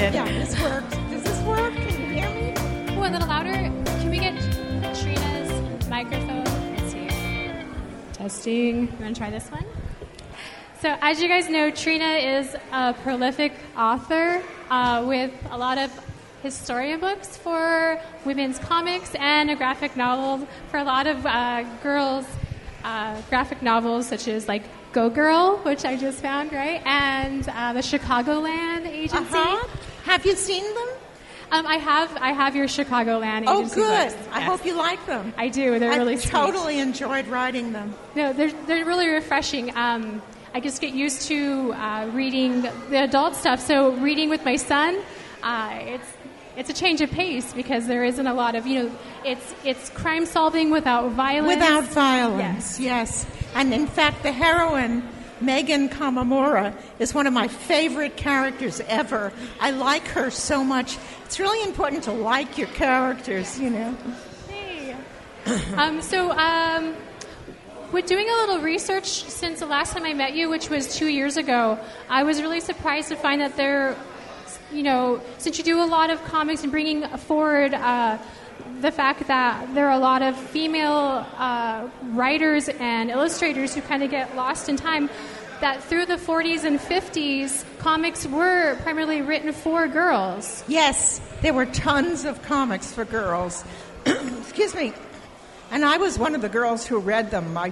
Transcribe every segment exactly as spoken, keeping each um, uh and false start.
did. Yeah, this works. Does this work? Can you hear me? Oh, a little louder. Can we get Trina's microphone? Let's see. Testing. You want to try this one? So, as you guys know, Trina is a prolific author uh, with a lot of historian books for women's comics and a graphic novel for a lot of uh, girls' uh, graphic novels, such as like Go Girl, which I just found, right? And uh, the Chicagoland Agency. Uh-huh. Have you seen them? Um, I have I have your Chicagoland Oh, Agency good. books. I Yes. hope you like them. I do. They're I really sweet. totally enjoyed writing them. No, they're they're really refreshing. Um, I just get used to uh, reading the adult stuff. So reading with my son, uh, it's it's a change of pace because there isn't a lot of, you know, it's it's crime solving without violence. Without violence, yes. And in fact, the heroine, Megan Kamamura, is one of my favorite characters ever. I like her so much. It's really important to like your characters, you know. Hey. um, so, um, with doing a little research since the last time I met you, which was two years ago, I was really surprised to find that there, you know, since you do a lot of comics and bringing forward uh, the fact that there are a lot of female uh, writers and illustrators who kind of get lost in time, that through the forties and fifties, comics were primarily written for girls. Yes, there were tons of comics for girls. Excuse me. And I was one of the girls who read them. My,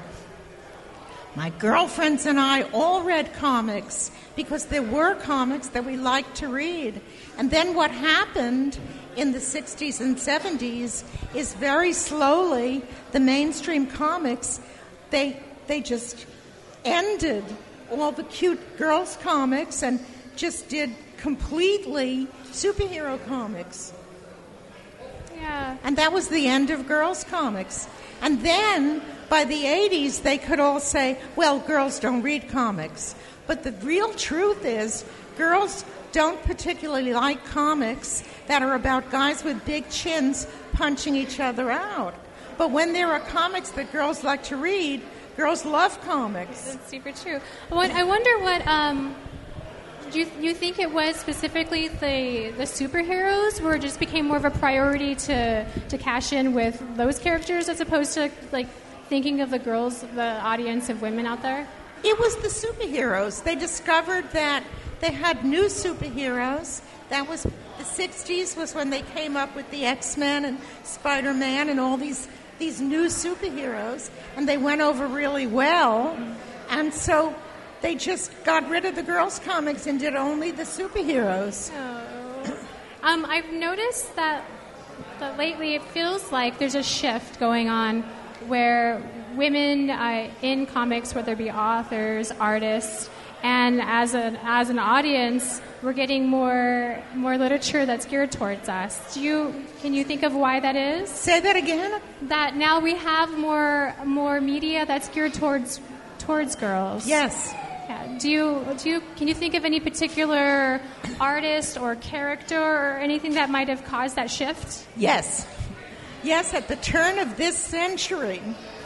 my girlfriends and I all read comics because there were comics that we liked to read. And then what happened in the sixties and seventies is very slowly the mainstream comics, they they just ended all the cute girls comics and just did completely superhero comics. Yeah. And that was the end of girls comics. And then by the eighties they could all say, well, girls don't read comics. But the real truth is girls don't particularly like comics that are about guys with big chins punching each other out. But when there are comics that girls like to read, girls love comics. That's super true. I wonder what, um, do you, you think it was specifically the the superheroes where it just became more of a priority to, to cash in with those characters as opposed to, like, thinking of the girls, the audience of women out there? It was the superheroes. They discovered that they had new superheroes. That was the sixties was when they came up with the X-Men and Spider-Man and all these these new superheroes, and they went over really well. And so they just got rid of the girls' comics and did only the superheroes. Oh. um, I've noticed that, that lately it feels like there's a shift going on where women uh, in comics, whether it be authors, artists, and as an as an audience, we're getting more more literature that's geared towards us. Do you can you think of why that is? Say that again. That now we have more more media that's geared towards towards girls. Yes. Yeah. Do you do you can you think of any particular artist or character or anything that might have caused that shift? Yes. Yes, at the turn of this century,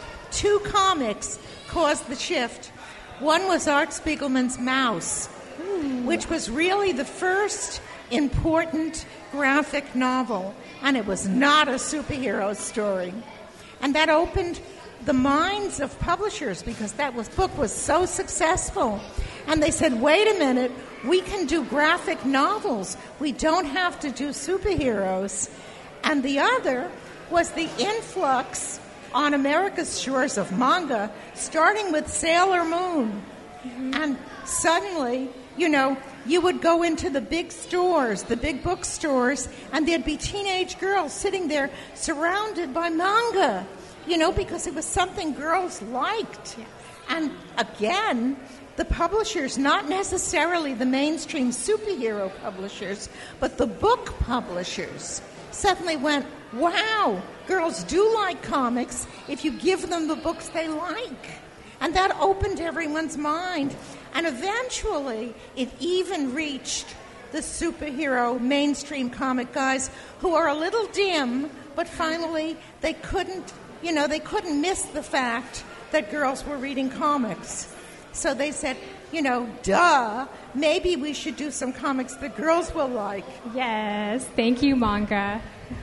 two comics caused the shift. One was Art Spiegelman's Mouse, Ooh. which was really the first important graphic novel, and it was not a superhero story. And that opened the minds of publishers because that was, book was so successful. And they said, wait a minute, we can do graphic novels. We don't have to do superheroes. And the other was the influx on America's shores of manga, starting with Sailor Moon. Mm-hmm. And suddenly, you know, you would go into the big stores, the big bookstores, and there'd be teenage girls sitting there surrounded by manga, you know, because it was something girls liked. Yes. And again, the publishers, not necessarily the mainstream superhero publishers, but the book publishers, suddenly went, wow, girls do like comics if you give them the books they like. And that opened everyone's mind. And eventually, it even reached the superhero mainstream comic guys who are a little dim, but finally they couldn't, you know, they couldn't miss the fact that girls were reading comics. So they said, you know, duh, maybe we should do some comics that girls will like. Yes, thank you, manga.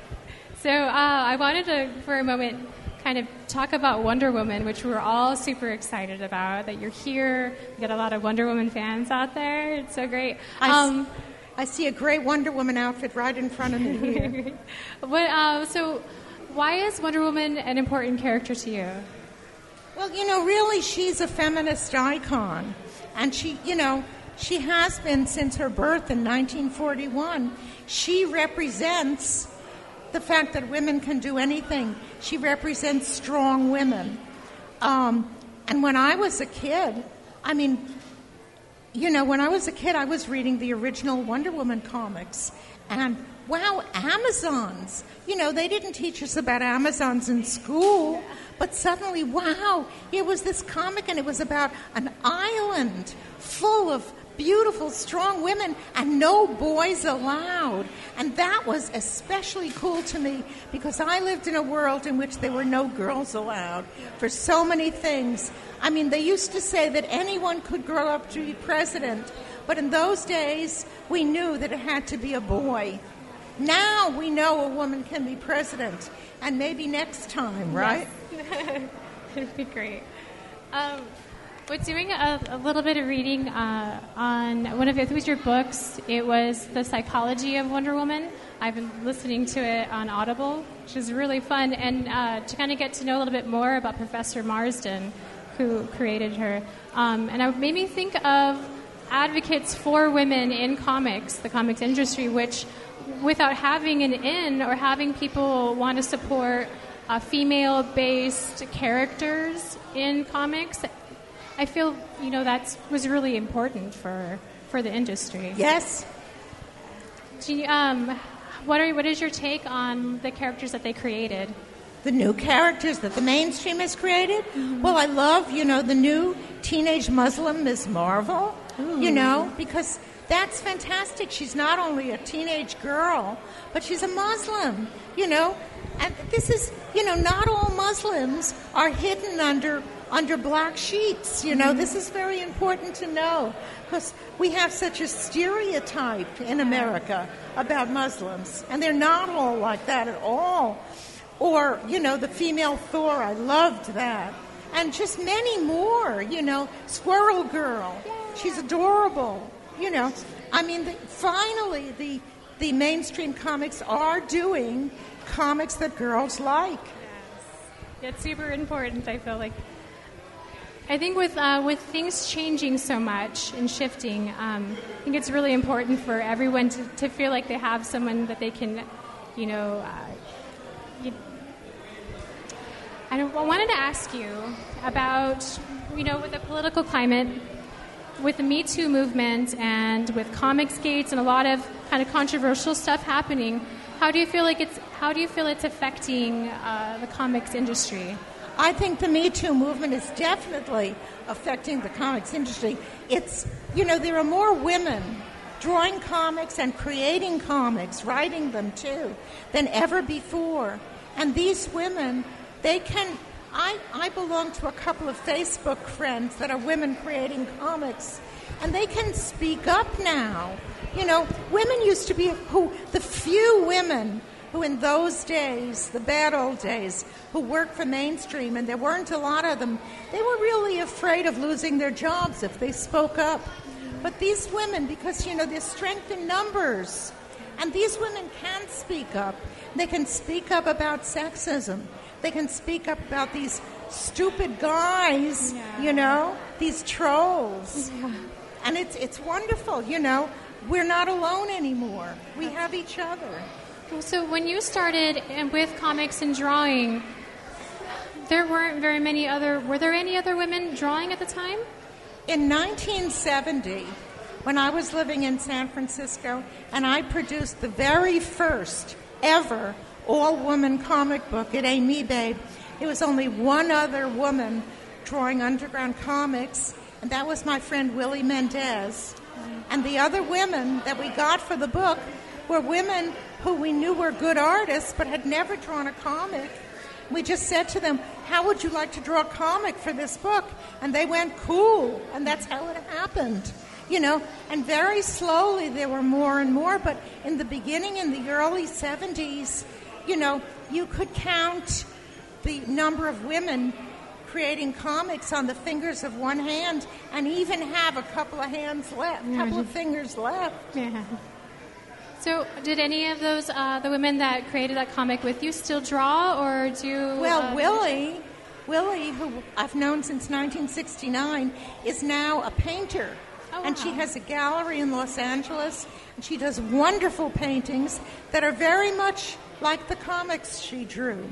So uh, I wanted to, for a moment, kind of talk about Wonder Woman, which we're all super excited about, that you're here. We got a lot of Wonder Woman fans out there. It's so great. I, um, s- I see a great Wonder Woman outfit right in front of me here. what, uh, so why is Wonder Woman an important character to you? Well, you know, really, she's a feminist icon. And she, you know, she has been since her birth in nineteen forty-one. She represents the fact that women can do anything. She represents strong women. Um, and when I was a kid, I mean, you know, when I was a kid, I was reading the original Wonder Woman comics. And, wow, Amazons. You know, they didn't teach us about Amazons in school. But suddenly, wow, here was this comic, and it was about an island full of beautiful, strong women, and no boys allowed. And that was especially cool to me because I lived in a world in which there were no girls allowed for so many things. I mean, they used to say that anyone could grow up to be president, but in those days, we knew that it had to be a boy. Now we know a woman can be president, and maybe next time, right? Yes. It'd be great. Um, We're doing a, a little bit of reading uh, on one of it was your books. It was The Psychology of Wonder Woman. I've been listening to it on Audible, which is really fun, and uh, to kind of get to know a little bit more about Professor Marsden, who created her. Um, and it made me think of advocates for women in comics, the comics industry, which without having an in or having people want to support uh, female-based characters in comics, I feel, you know, that was really important for, for the industry. Yes. Do you, um, what are what is your take on the characters that they created? The new characters that the mainstream has created? Mm-hmm. Well, I love, you know, the new teenage Muslim Miz Marvel, Ooh. you know, because that's fantastic. She's not only a teenage girl, but she's a Muslim, you know. And this is, you know, not all Muslims are hidden under under black sheets, you know. Mm-hmm. This is very important to know because we have such a stereotype in America about Muslims, and they're not all like that at all. Or, you know, the female Thor, I loved that. And just many more, you know, Squirrel Girl, she's adorable, you know. I mean, the, finally, the, the mainstream comics are doing comics that girls like. Yes. It's super important, I feel like. I think with uh, with things changing so much and shifting, um, I think it's really important for everyone to, to feel like they have someone that they can, you know. Uh, you, I, don't, I wanted to ask you about, you know, with the political climate, with the Me Too movement, and with Comicsgate and a lot of kind of controversial stuff happening. How do you feel like it's how do you feel it's affecting uh, the comics industry? I think the Me Too movement is definitely affecting the comics industry. It's, you know, there are more women drawing comics and creating comics, writing them too, than ever before. And these women, they can, I, I belong to a couple of Facebook friends that are women creating comics, and they can speak up now. You know, women used to be who, the few women who in those days, the bad old days, who worked for mainstream, and there weren't a lot of them, they were really afraid of losing their jobs if they spoke up. But these women, because, you know, there's strength in numbers, and these women can speak up. They can speak up about sexism. They can speak up about these stupid guys, yeah. you know, these trolls. Yeah. And it's it's wonderful, you know. We're not alone anymore. We have each other. So when you started with comics and drawing, there weren't very many other... Were there any other women drawing at the time? In nineteen seventy, when I was living in San Francisco, and I produced the very first ever all-woman comic book at Amy Babe, there was only one other woman drawing underground comics, and that was my friend Willie Mendez. And the other women that we got for the book were women who we knew were good artists but had never drawn a comic. We just said to them, how would you like to draw a comic for this book? And they went, cool. And that's how it happened. You know, and very slowly there were more and more. But in the beginning, in the early seventies, you know, you could count the number of women creating comics on the fingers of one hand, and even have a couple of hands left, a couple of fingers left. Yeah. So, did any of those uh, the women that created that comic with you still draw, or do? Well, uh, Willie, Willie, who I've known since nineteen sixty-nine, is now a painter, oh, and wow. she has a gallery in Los Angeles, and she does wonderful paintings that are very much like the comics she drew.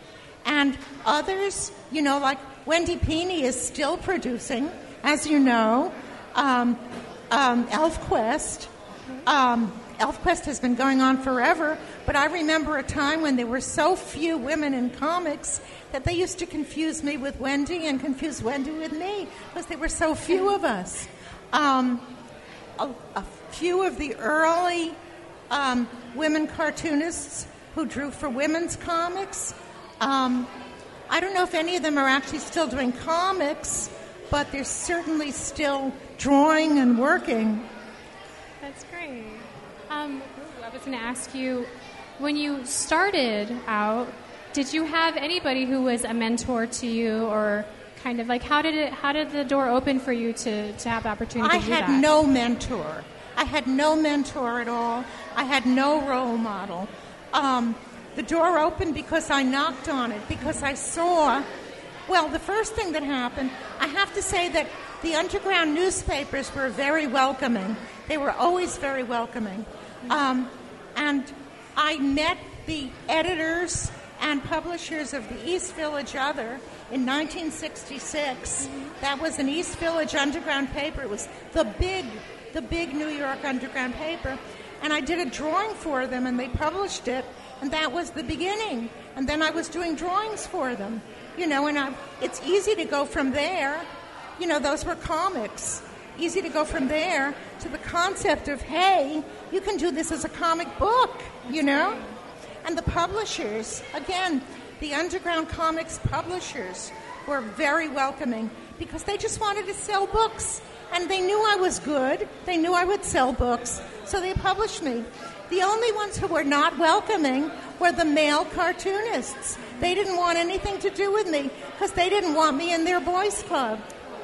And others, you know, like Wendy Pini is still producing, as you know, um, um, ElfQuest. Um, ElfQuest has been going on forever, but I remember a time when there were so few women in comics that they used to confuse me with Wendy and confuse Wendy with me because there were so few of us. Um, a, a few of the early um, women cartoonists who drew for women's comics, Um, I don't know if any of them are actually still doing comics, but they're certainly still drawing and working. That's great. Um, I was going to ask you, when you started out, did you have anybody who was a mentor to you, or kind of like how did it? How did the door open for you to, to have the opportunity I to do had that? no mentor. I had no mentor at all. I had no role model. Um, The door opened because I knocked on it, because I saw, well, the first thing that happened, I have to say that the underground newspapers were very welcoming. They were always very welcoming. Um, and I met the editors and publishers of the East Village Other in nineteen sixty-six. That was an East Village underground paper. It was the big, the big New York underground paper. And I did a drawing for them, and they published it. And that was the beginning. And then I was doing drawings for them. You know, and I, it's easy to go from there. You know, those were comics. Easy to go from there to the concept of, hey, you can do this as a comic book, you know? And the publishers, again, the underground comics publishers were very welcoming because they just wanted to sell books. And they knew I was good. They knew I would sell books. So they published me. The only ones who were not welcoming were the male cartoonists. They didn't want anything to do with me because they didn't want me in their boys' club.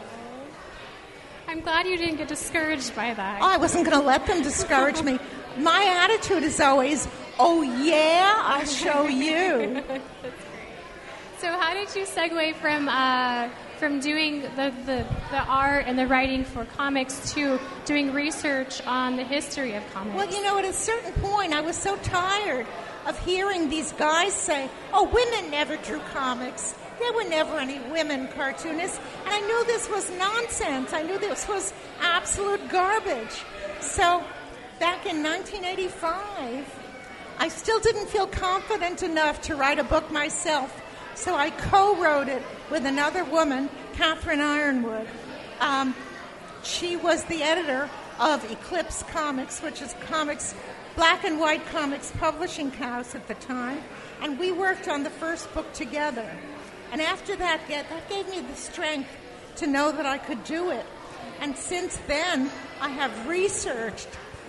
I'm glad you didn't get discouraged by that. Oh, I wasn't going to let them discourage me. My attitude is always, oh, yeah, I'll show you. That's great. So how did you segue from uh, from doing the, the, the art and the writing for comics to doing research on the history of comics? Well, you know, at a certain point, I was so tired of hearing these guys say, oh, women never drew comics. There were never any women cartoonists. And I knew this was nonsense. I knew this was absolute garbage. So back in nineteen eighty-five, I still didn't feel confident enough to write a book myself. So I co-wrote it with another woman, Catherine Ironwood. Um, she was the editor of Eclipse Comics, which is comics, black and white comics publishing house at the time. And we worked on the first book together. And after that, that gave me the strength to know that I could do it. And since then, I have researched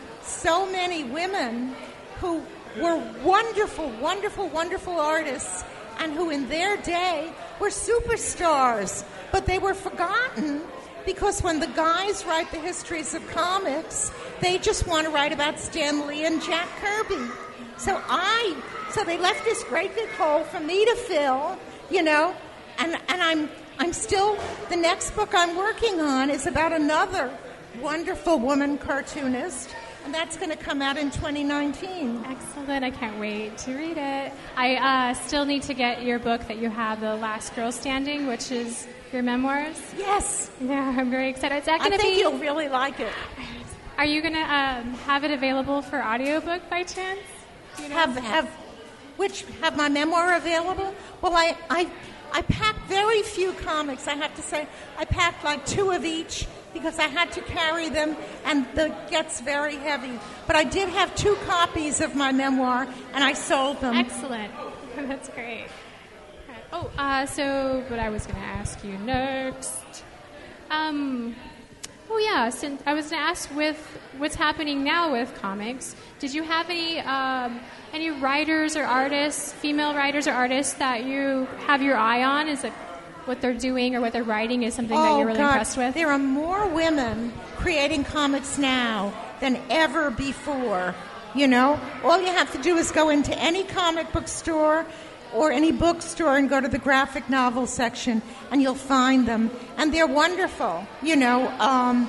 so many women who were wonderful, wonderful, wonderful artists and who in their day were superstars. But they were forgotten because when the guys write the histories of comics, they just want to write about Stan Lee and Jack Kirby. So I, so they left this great big hole for me to fill, you know, and, and I'm I'm still, the next book I'm working on is about another wonderful woman cartoonist, and that's going to come out in twenty nineteen. Excellent. I can't wait to read it. I uh, still need to get your book that you have, The Last Girl Standing, which is your memoirs. Yes. Yeah, I'm very excited. Is that I going to think be... you'll really like it. Are you going to um, have it available for audiobook by chance? Do you know? Have, have, which, have my memoir available? Well, I, I, I packed very few comics, I have to say. I packed like two of each because I had to carry them, and it gets very heavy. But I did have two copies of my memoir, and I sold them. Excellent. That's great. Oh, uh, so what I was going to ask you next. Um, oh, yeah, since I was going to ask with what's happening now with comics, did you have any um, any writers or artists, female writers or artists that you have your eye on? Is it what they're doing or what they're writing is something oh, that you're really God. impressed with? There are more women creating comics now than ever before. You know, all you have to do is go into any comic book store or any bookstore and go to the graphic novel section, and you'll find them. And they're wonderful. You know, um,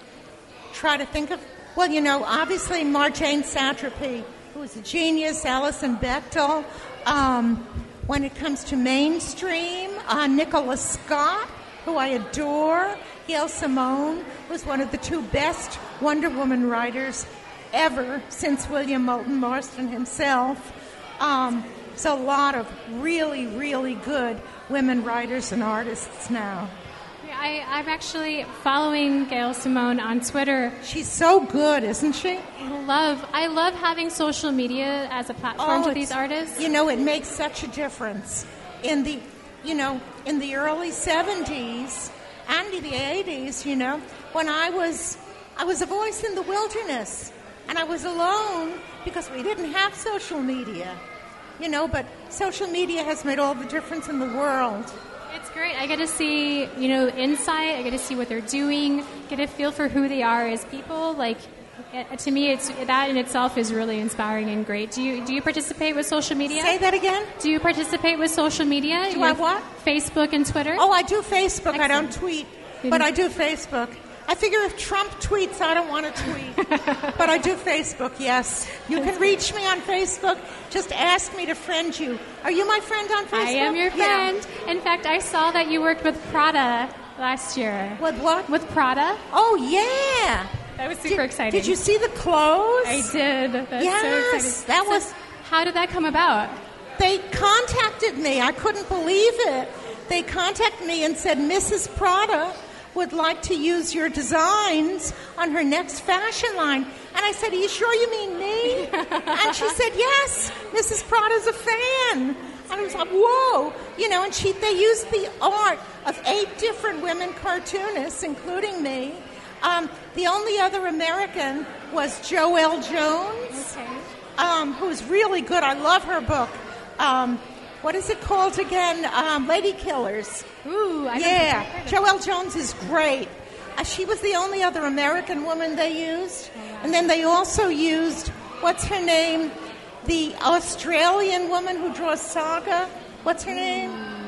try to think of, well, you know, obviously Marjane Satrapi, who is a genius, Alison Bechdel. Um, when it comes to mainstream, uh, Nicholas Scott, who I adore, Gail Simone, was one of the two best Wonder Woman writers ever since William Moulton Marston himself. Um, so a lot of really, really good women writers and artists now. Yeah, I, I'm actually following Gail Simone on Twitter. She's so good, isn't she? I love, I love having social media as a platform oh, to these artists. You know, it makes such a difference. In the, you know, in the early seventies and the eighties, you know, when I was, I was a voice in the wilderness. And I was alone because we didn't have social media, you know, but social media has made all the difference in the world. It's great. I get to see, you know, insight. I get to see what they're doing, get a feel for who they are as people. Like, it, to me, it's that in itself is really inspiring and great. Do you do you participate with social media? Say that again? Do you participate with social media? Do I what? Facebook and Twitter? Oh, I do Facebook. Excellent. I don't tweet, but I do Facebook. I figure if Trump tweets, I don't want to tweet. But I do Facebook, yes. You can reach me on Facebook. Just ask me to friend you. Are you my friend on Facebook? I am your friend. Yeah. In fact, I saw that you worked with Prada last year. With what? With Prada. Oh, yeah. That was super did, exciting. Did you see the clothes? I did. That's yes, so exciting. that so was... How did that come about? They contacted me. I couldn't believe it. They contacted me and said, Missus Prada would like to use your designs on her next fashion line. And I said, are you sure you mean me? And she said, yes, Missus Prada's a fan. And I was like, whoa. You know, and she they used the art of eight different women cartoonists, including me. Um, the only other American was Joelle Jones, okay. um, who's really good. I love her book. Um, what is it called again? Um, Lady Killers. Ooh, I yeah. don't Joelle Jones is great. Uh, she was the only other American woman they used. Oh, wow. And then they also used, what's her name? The Australian woman who draws Saga. What's her name?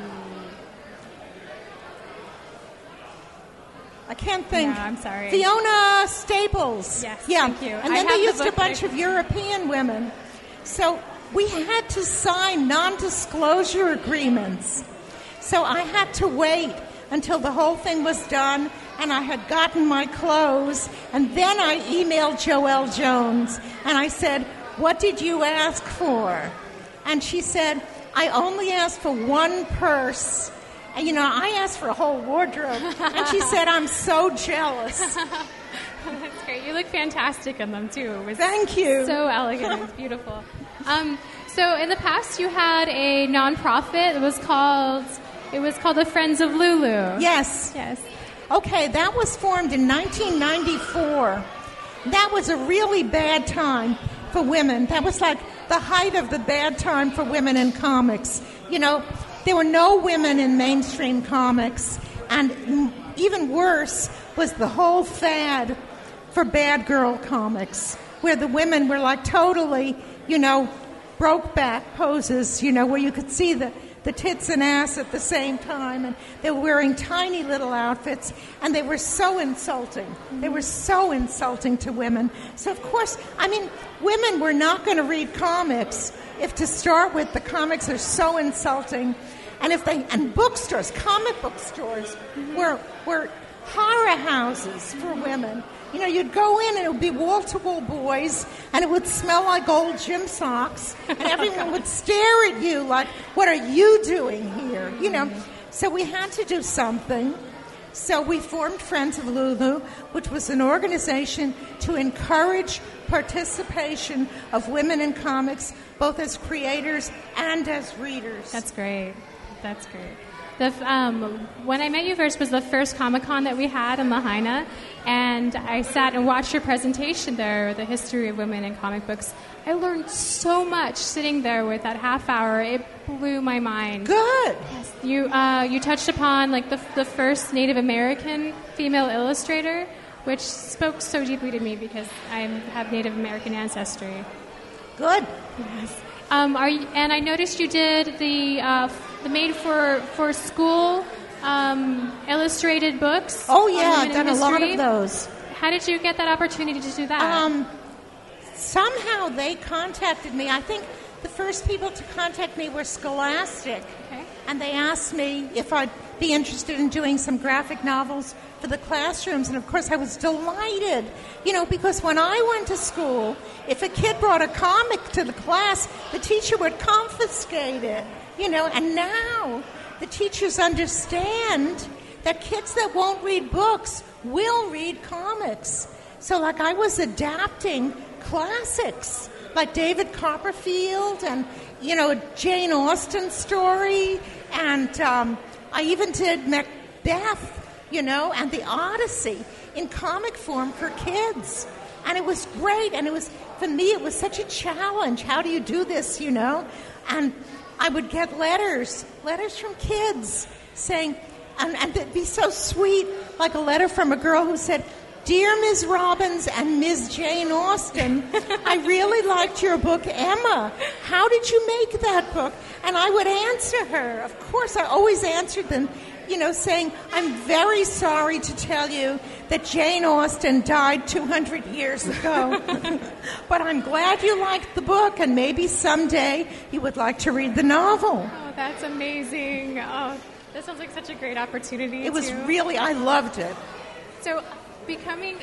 I can't think. No, I'm sorry. Fiona Staples. Yes, yeah. thank you. And I then they have used the a bunch book. of European women. So we had to sign non-disclosure agreements. So I had to wait until the whole thing was done and I had gotten my clothes. And then I emailed Joelle Jones and I said, what did you ask for? And she said, I only asked for one purse. And, you know, I asked for a whole wardrobe. And she said, I'm so jealous. That's great. You look fantastic in them, too. It was Thank you. So elegant. It's beautiful. Um, so in the past, you had a nonprofit. It was called, it was called the Friends of Lulu. Yes. Yes. Okay, that was formed in nineteen ninety-four. That was a really bad time for women. That was like the height of the bad time for women in comics. You know, there were no women in mainstream comics. And even worse was the whole fad for bad girl comics, where the women were like totally, you know, broke back poses, you know, where you could see the, the tits and ass at the same time. And they were wearing tiny little outfits. And they were so insulting. They were so insulting to women. So, of course, I mean, women were not going to read comics if, to start with, the comics are so insulting. And if they and bookstores, comic book stores, were were horror houses for women. You know, you'd go in and it would be wall-to-wall boys, and it would smell like old gym socks, and everyone would stare at you like, "What are you doing here?" You know. So we had to do something. So we formed Friends of Lulu, which was an organization to encourage participation of women in comics, both as creators and as readers. That's great. That's great. The, um, when I met you first was the first Comic-Con that we had in Lahaina, and I sat and watched your presentation there, the history of women in comic books. I learned so much sitting there with that half hour. It blew my mind. Good. Yes. You uh, you touched upon like the the first Native American female illustrator, which spoke so deeply to me because I have Native American ancestry. Good. Yes. Um, are you, and I noticed you did the uh, the made for for school um, illustrated books. Oh yeah, I've done history. a lot of those. How did you get that opportunity to do that? Um, somehow they contacted me. I think the first people to contact me were Scholastic, okay. and they asked me if I'd be interested in doing some graphic novels for the classrooms, and of course I was delighted, you know, because when I went to school, if a kid brought a comic to the class, the teacher would confiscate it, you know, and now the teachers understand that kids that won't read books will read comics. So like I was adapting classics like David Copperfield and, you know, a Jane Austen story, and um, I even did Macbeth, you know, and the Odyssey in comic form for kids. And it was great, and it was, for me, it was such a challenge. How do you do this, you know? And I would get letters, letters from kids saying, and, and it'd be so sweet, like a letter from a girl who said, "Dear Miz Robbins and Miz Jane Austen, I really liked your book, Emma. How did you make that book?" And I would answer her. Of course, I always answered them, you know, saying, "I'm very sorry to tell you that Jane Austen died two hundred years ago. But I'm glad you liked the book, and maybe someday you would like to read the novel." Oh, that's amazing. Oh, that sounds like such a great opportunity. It was too. really, I loved it. So, becoming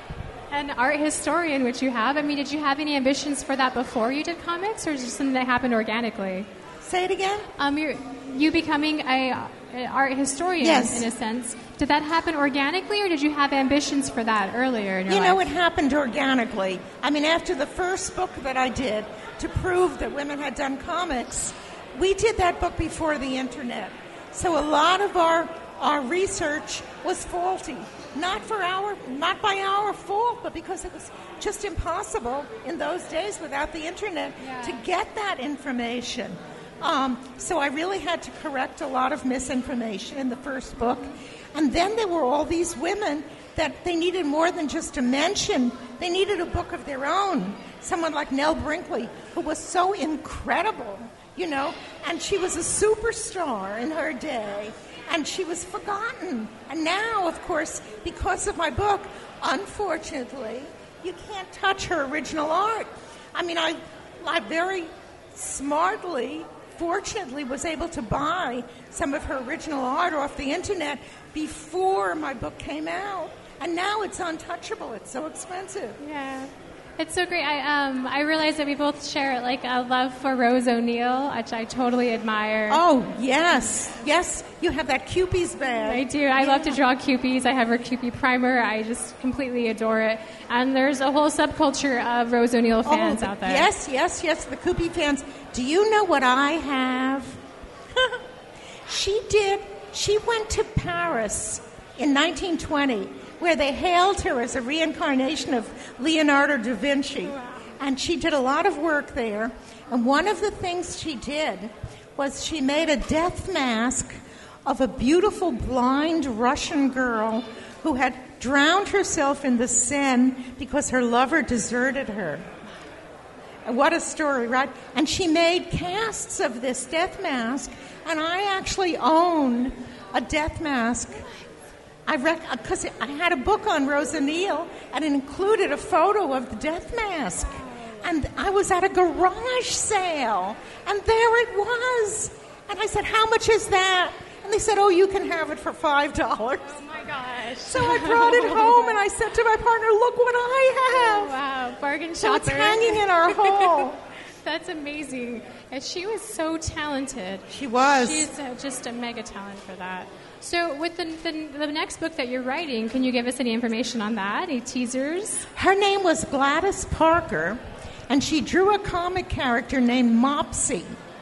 an art historian, which you have, I mean, did you have any ambitions for that before you did comics, or is it just something that happened organically? Say it again? Um, you're, you becoming a, an art historian, yes. in a sense, did that happen organically, or did you have ambitions for that earlier in your You life? know, it happened organically. I mean, after the first book that I did to prove that women had done comics, we did that book before the internet. So a lot of our, our research was faulty. Not for our, not by our fault, but because it was just impossible in those days without the internet yeah. to get that information. Um, so I really had to correct a lot of misinformation in the first book. And then there were all these women that they needed more than just a mention. They needed a book of their own. Someone like Nell Brinkley, who was so incredible, you know, and she was a superstar in her day. And she was forgotten. And now, of course, because of my book, unfortunately, you can't touch her original art. I mean, I, I very smartly, fortunately, was able to buy some of her original art off the internet before my book came out. And now it's untouchable. It's so expensive. Yeah. It's so great. I um I realize that we both share like a love for Rose O'Neill, which I totally admire. Oh yes, yes. You have that Kewpie's bag. I do. I yeah. love to draw Kewpies. I have her Kewpie primer. I just completely adore it. And there's a whole subculture of Rose O'Neill fans oh, out there. Yes, yes, yes. The Kewpie fans. Do you know what I have? She did. She went to Paris in nineteen twenty. Where they hailed her as a reincarnation of Leonardo da Vinci. Wow. And she did a lot of work there. And one of the things she did was she made a death mask of a beautiful blind Russian girl who had drowned herself in the Seine because her lover deserted her. What a story, right? And she made casts of this death mask, and I actually own a death mask. I rec- because I had a book on Rose O'Neill, and it included a photo of the death mask. And I was at a garage sale, and there it was. And I said, "How much is that?" And they said, "Oh, you can have it for five dollars." Oh, my gosh. So I brought it home, and I said to my partner, "Look what I have." Oh, wow, bargain shopper. So it's hanging in our hall. That's amazing. And she was so talented. She was. She's uh, just a mega talent for that. So with the, the the next book that you're writing, can you give us any information on that? Any teasers? Her name was Gladys Parker, and she drew a comic character named Mopsy.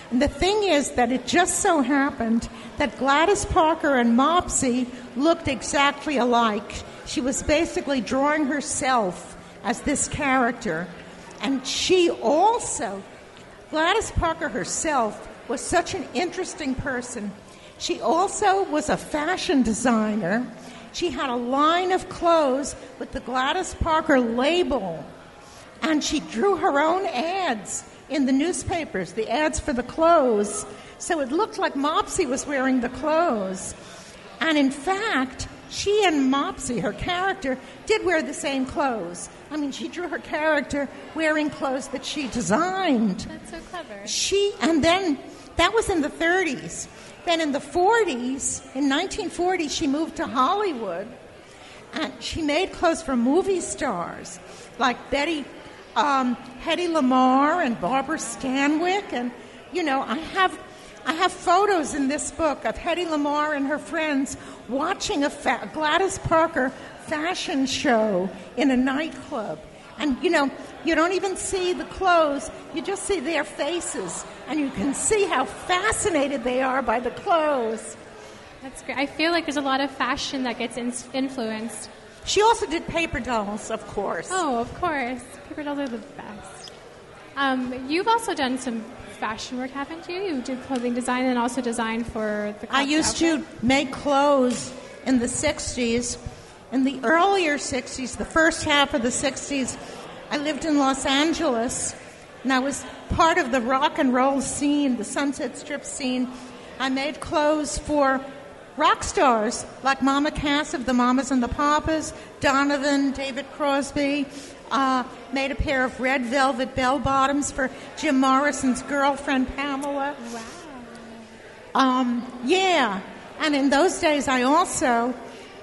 And the thing is that it just so happened that Gladys Parker and Mopsy looked exactly alike. She was basically drawing herself as this character. And she also, Gladys Parker herself, was such an interesting person. She also was a fashion designer. She had a line of clothes with the Gladys Parker label. And she drew her own ads in the newspapers, the ads for the clothes. So it looked like Mopsy was wearing the clothes. And in fact, she and Mopsy, her character, did wear the same clothes. I mean, she drew her character wearing clothes that she designed. That's so clever. She, and then, that was in the thirties. Then in the forties, in nineteen forty, she moved to Hollywood. And she made clothes for movie stars like Betty Um, Hedy Lamarr and Barbara Stanwyck, and you know, I have I have photos in this book of Hedy Lamarr and her friends watching a fa- Gladys Parker fashion show in a nightclub, and you know, you don't even see the clothes; you just see their faces, and you can see how fascinated they are by the clothes. That's great. I feel like there's a lot of fashion that gets in- influenced. She also did paper dolls, of course. Oh, of course. Paper dolls are the best. Um, you've also done some fashion work, haven't you? You did clothing design and also design for the I used outfit. to make clothes in the sixties. In the earlier sixties, the first half of the sixties, I lived in Los Angeles, and I was part of the rock and roll scene, the Sunset Strip scene. I made clothes for rock stars like Mama Cass of the Mamas and the Papas, Donovan, David Crosby, uh, made a pair of red velvet bell-bottoms for Jim Morrison's girlfriend, Pamela. Wow. Um, yeah, and in those days I also,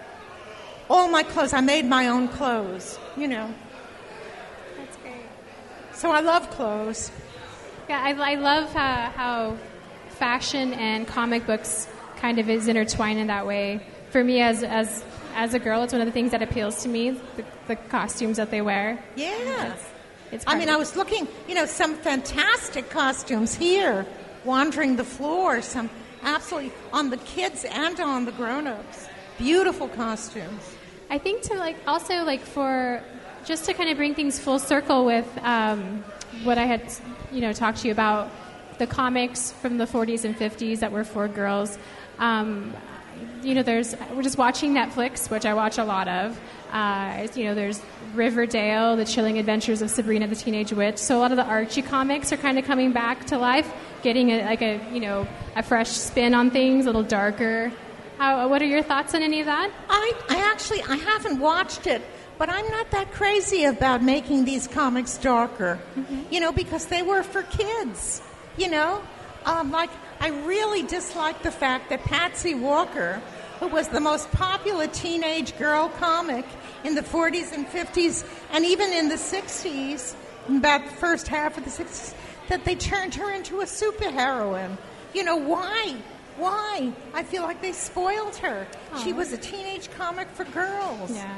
all my clothes, I made my own clothes, you know. That's great. So I love clothes. Yeah, I, I love how, how fashion and comic books kind of is intertwined in that way. For me, as as as a girl, it's one of the things that appeals to me, the, the costumes that they wear. Yeah. It's, it's I mean, I was looking, you know, some fantastic costumes here, wandering the floor, some absolutely, on the kids and on the grown-ups. Beautiful costumes. I think to like also like for just to kind of bring things full circle with um, what I had, you know, talked to you about, the comics from the forties and fifties that were for girls. Um, you know, there's we're just watching Netflix, which I watch a lot of. Uh, you know, there's Riverdale, The Chilling Adventures of Sabrina the Teenage Witch. So a lot of the Archie comics are kind of coming back to life, getting a, like a you know a fresh spin on things, a little darker. How, what are your thoughts on any of that? I, I actually, I haven't watched it, but I'm not that crazy about making these comics darker, mm-hmm. you know, because they were for kids, you know. Um, like, I really dislike the fact that Patsy Walker, who was the most popular teenage girl comic in the forties and fifties, and even in the sixties, about the first half of the sixties, that they turned her into a superheroine. You know, why? Why? I feel like they spoiled her. Aww. She was a teenage comic for girls. Yeah.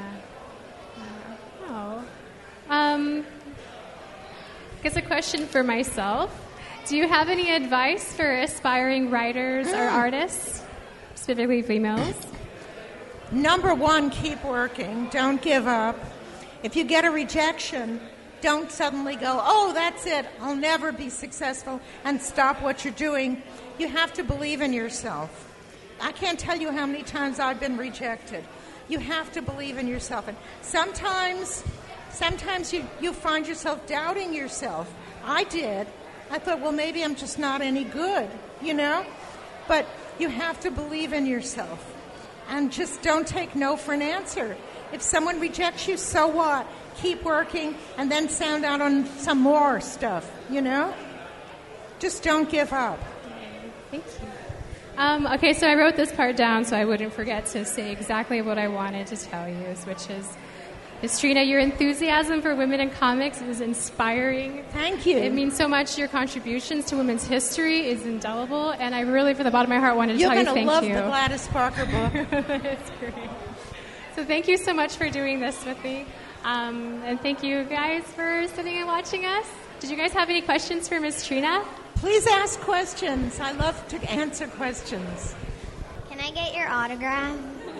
Oh. Um, I guess a question for myself. Do you have any advice for aspiring writers or artists, specifically females? Number one, keep working. Don't give up. If you get a rejection, don't suddenly go, oh, that's it, I'll never be successful, and stop what you're doing. You have to believe in yourself. I can't tell you how many times I've been rejected. You have to believe in yourself. And sometimes, sometimes you, you find yourself doubting yourself. I did. I thought, well, maybe I'm just not any good, you know? But you have to believe in yourself. And just don't take no for an answer. If someone rejects you, so what? Keep working and then sound out on some more stuff, you know? Just don't give up. Thank you. Um, okay, so I wrote this part down so I wouldn't forget to say exactly what I wanted to tell you, which is, Miz Trina, your enthusiasm for women in comics is inspiring. Thank you. It means so much. Your contributions to women's history is indelible, and I really, from the bottom of my heart, wanted to You're tell you thank you. You're going to love the Gladys Parker book. It's great. So thank you so much for doing this with me. Um, and thank you guys for sitting and watching us. Did you guys have any questions for Miz Trina? Please ask questions. I love to answer questions. Can I get your autograph?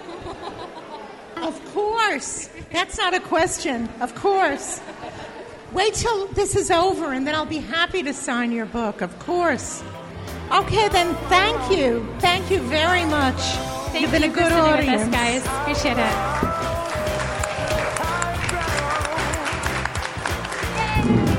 Of course. That's not a question. Of course. Wait till this is over, and then I'll be happy to sign your book. Of course. Okay, then thank you. Thank you very much. Thank You've been you a good for sitting audience. with us, guys. Appreciate it. Yay!